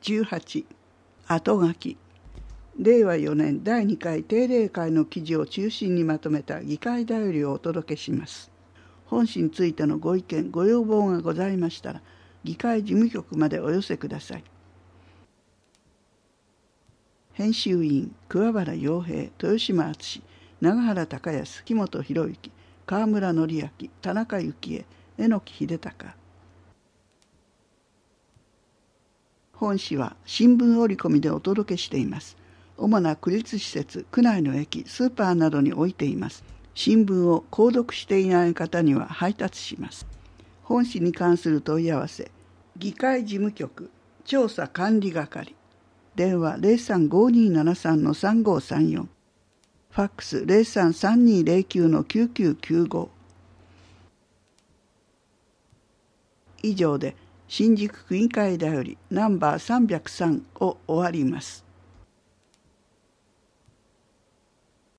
18後書き。令和4年第2回定例会の記事を中心にまとめた議会だよりをお届けします。本誌についてのご意見ご要望がございましたら議会事務局までお寄せください。編集委員桑原洋平、豊島敦、永原孝康、木本博之、川村則明、田中幸恵、榎木秀隆。本誌は新聞折り込みでお届けしています。主な区立施設、区内の駅、スーパーなどに置いています。新聞を購読していない方には配達します。本誌に関する問い合わせ、議会事務局調査管理係、電話 035273-3534、ファックス 033209-9995。以上で新宿区議会だよりナンバー303を終わります。